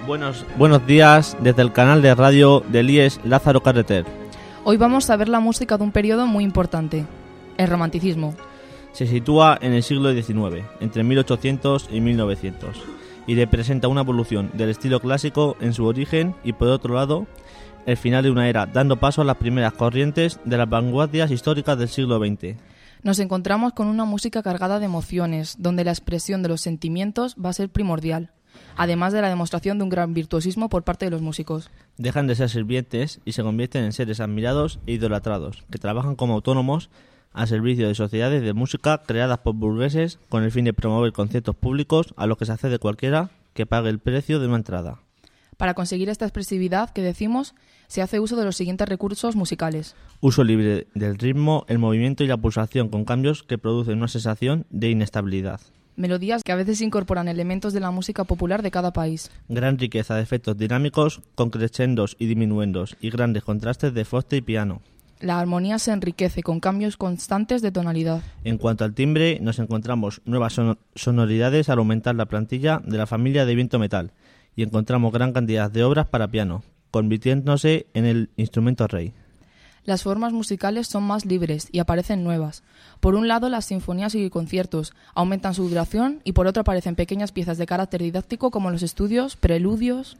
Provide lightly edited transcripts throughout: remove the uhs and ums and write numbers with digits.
Buenos días desde el canal de radio del IES Lázaro Carreter. Hoy vamos a ver la música de un periodo muy importante, el romanticismo. Se sitúa en el siglo XIX, entre 1800 y 1900, y representa una evolución del estilo clásico en su origen y, por otro lado, el final de una era, dando paso a las primeras corrientes de las vanguardias históricas del siglo XX. Nos encontramos con una música cargada de emociones, donde la expresión de los sentimientos va a ser primordial, además de la demostración de un gran virtuosismo por parte de los músicos. Dejan de ser sirvientes y se convierten en seres admirados e idolatrados, que trabajan como autónomos al servicio de sociedades de música creadas por burgueses con el fin de promover conciertos públicos a los que se accede cualquiera que pague el precio de una entrada. Para conseguir esta expresividad que decimos, se hace uso de los siguientes recursos musicales. Uso libre del ritmo, el movimiento y la pulsación con cambios que producen una sensación de inestabilidad. Melodías que a veces incorporan elementos de la música popular de cada país. Gran riqueza de efectos dinámicos con crescendos y diminuendos y grandes contrastes de forte y piano. La armonía se enriquece con cambios constantes de tonalidad. En cuanto al timbre, nos encontramos nuevas sonoridades al aumentar la plantilla de la familia de viento metal y encontramos gran cantidad de obras para piano, convirtiéndose en el instrumento rey. Las formas musicales son más libres y aparecen nuevas. Por un lado, las sinfonías y conciertos aumentan su duración y por otro aparecen pequeñas piezas de carácter didáctico como los estudios, preludios.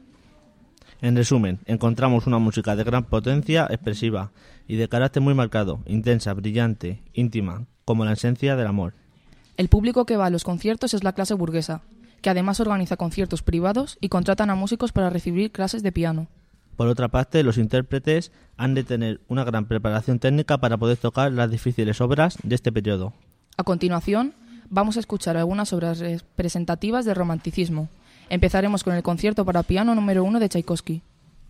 En resumen, encontramos una música de gran potencia expresiva y de carácter muy marcado, intensa, brillante, íntima, como la esencia del amor. El público que va a los conciertos es la clase burguesa, que además organiza conciertos privados y contratan a músicos para recibir clases de piano. Por otra parte, los intérpretes han de tener una gran preparación técnica para poder tocar las difíciles obras de este periodo. A continuación, vamos a escuchar algunas obras representativas del romanticismo. Empezaremos con el concierto para piano número 1 de Tchaikovsky.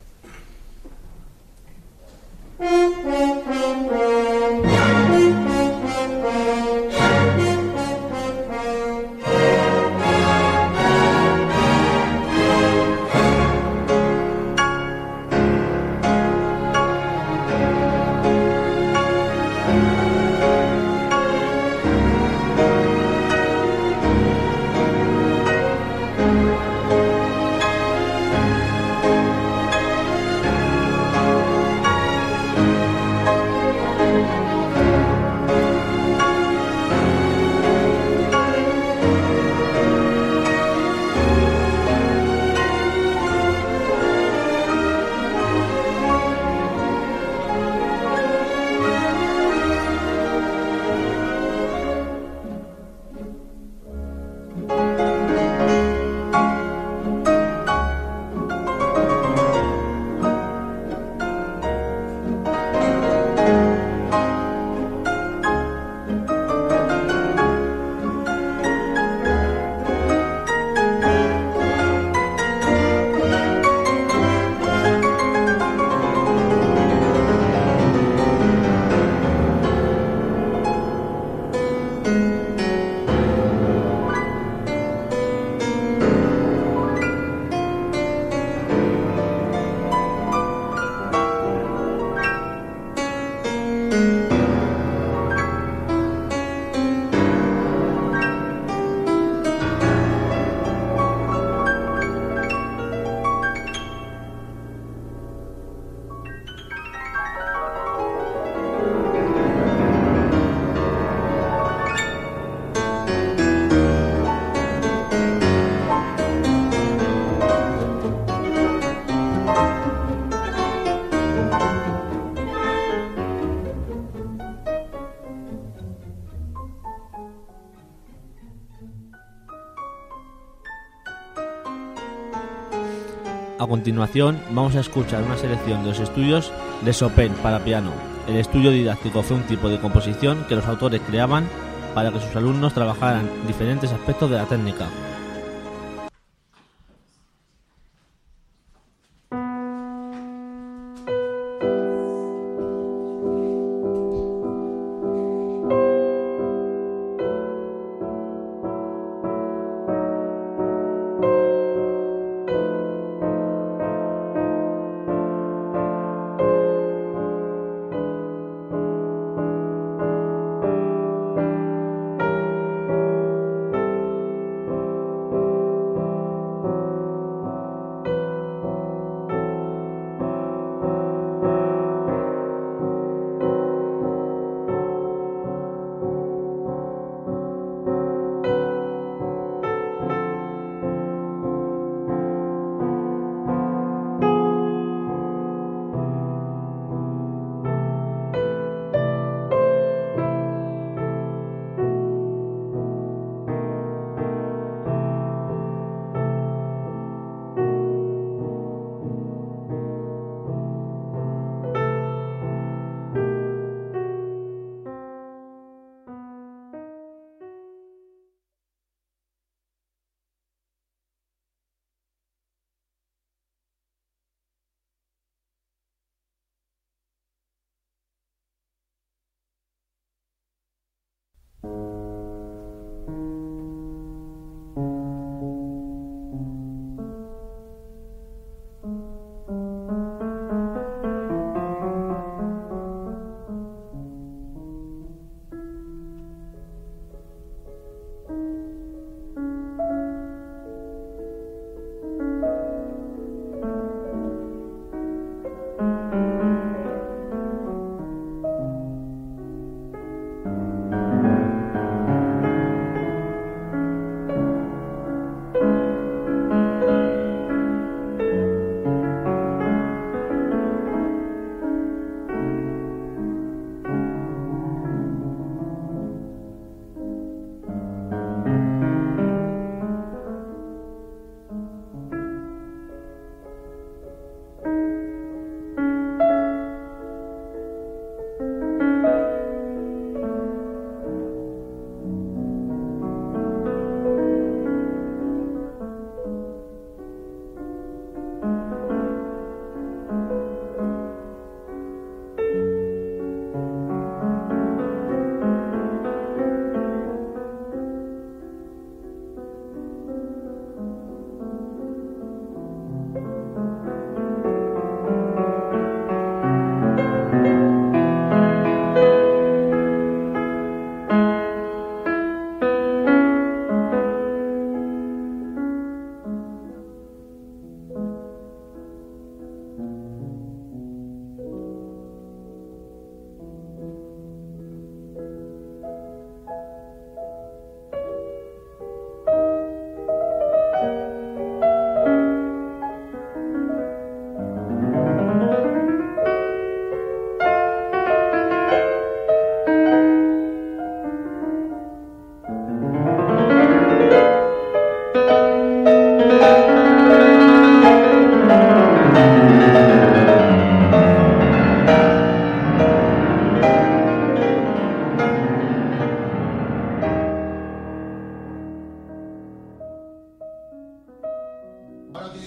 A continuación, vamos a escuchar una selección de los estudios de Chopin para piano. El estudio didáctico fue un tipo de composición que los autores creaban para que sus alumnos trabajaran diferentes aspectos de la técnica.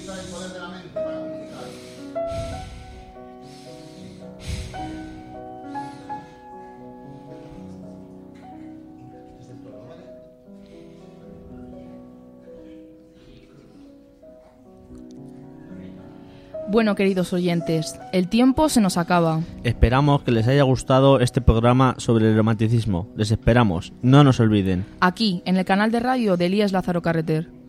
Bueno, queridos oyentes, el tiempo se nos acaba. Esperamos que les haya gustado este programa sobre el romanticismo. Les esperamos, no nos olviden. Aquí, en el canal de radio de Elías Lázaro Carreter.